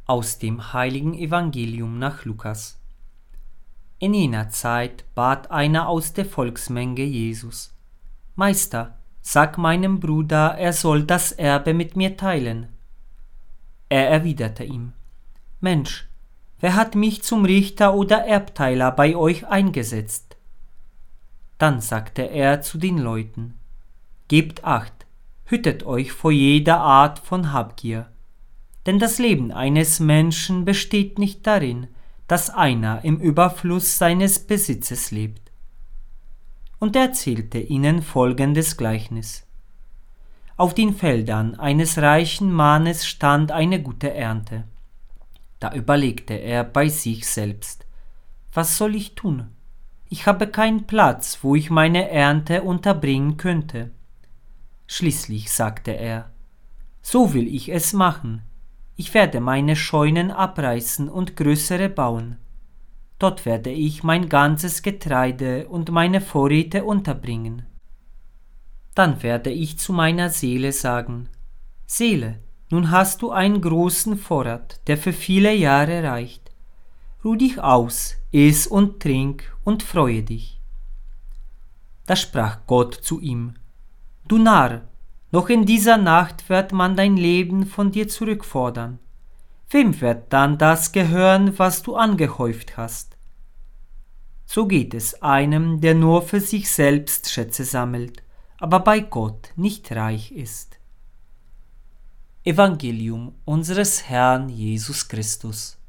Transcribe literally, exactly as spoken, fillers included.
Aus dem heiligen Evangelium nach Lukas. In jener Zeit bat einer aus der Volksmenge Jesus: Meister, sag meinem Bruder, er soll das Erbe mit mir teilen. Er erwiderte ihm: Mensch, wer hat mich zum Richter oder Erbteiler bei euch eingesetzt? Dann sagte er zu den Leuten: Gebt acht, hütet euch vor jeder Art von Habgier. Denn das Leben eines Menschen besteht nicht darin, dass einer im Überfluss seines Besitzes lebt. Und er erzählte ihnen folgendes Gleichnis: Auf den Feldern eines reichen Mannes stand eine gute Ernte. Da überlegte er bei sich selbst: Was soll ich tun? Ich habe keinen Platz, wo ich meine Ernte unterbringen könnte. Schließlich sagte er: So will ich es machen. Ich werde meine Scheunen abreißen und größere bauen. Dort werde ich mein ganzes Getreide und meine Vorräte unterbringen. Dann werde ich zu meiner Seele sagen: Seele, nun hast du einen großen Vorrat, der für viele Jahre reicht. Ruh dich aus, iss und trink und freue dich. Da sprach Gott zu ihm: Du Narr, noch in dieser Nacht wird man dein Leben von dir zurückfordern. Wem wird dann das gehören, was du angehäuft hast? So geht es einem, der nur für sich selbst Schätze sammelt, aber bei Gott nicht reich ist. Evangelium unseres Herrn Jesus Christus.